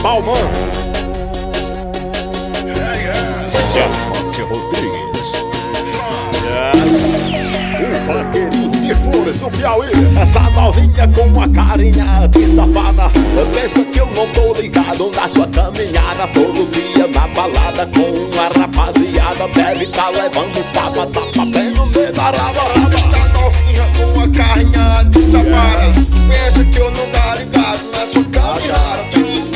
Balmão. Diamante Rodrigues. O vaqueirinho de flores do Piauí. Essa novinha com a carinha de safada. Pensa que eu não tô ligado na sua caminhada. Todo dia na balada com a rapaziada. Deve tá levando tapa bem no meio da raba. Essa novinha com a carinha de safada. Pensa que eu não tá ligado na sua caminhada.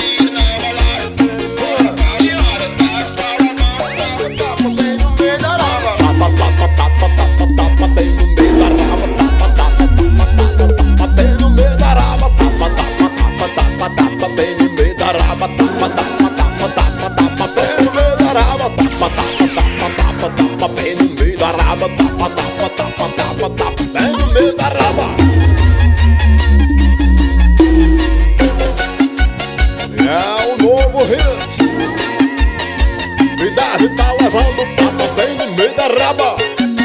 É o novo hit. Idade tá levando tapa bem no meio da raba.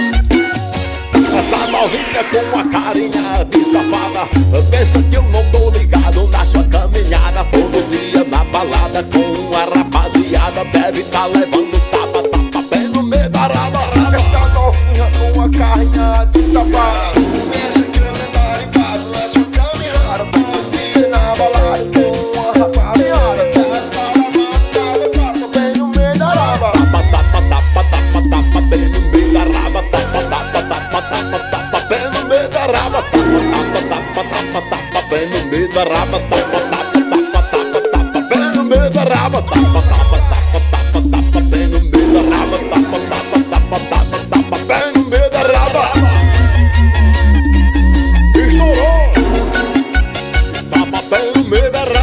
Essa novinha com a carinha de safada. Pensa que eu não tô ligado na sua caminhada. Todo dia na balada com a rapaziada. Deve tá levando tapa bem no meio da raba. Essa novinha com a carinha de safada. Pensa que eu não tá ligado na sua caminhada. Todo dia na balada com a rapaziada. Tapa bem no meio da raba. Tapa bem no meio da raba. Tapa bem no meio da raba. Tapa bem no meio da raba. Tapa bem no meio da raba. Tapa bem no meio da raba. Tapa bem no meio da raba. Estourou. Tapa bem no meio da raba.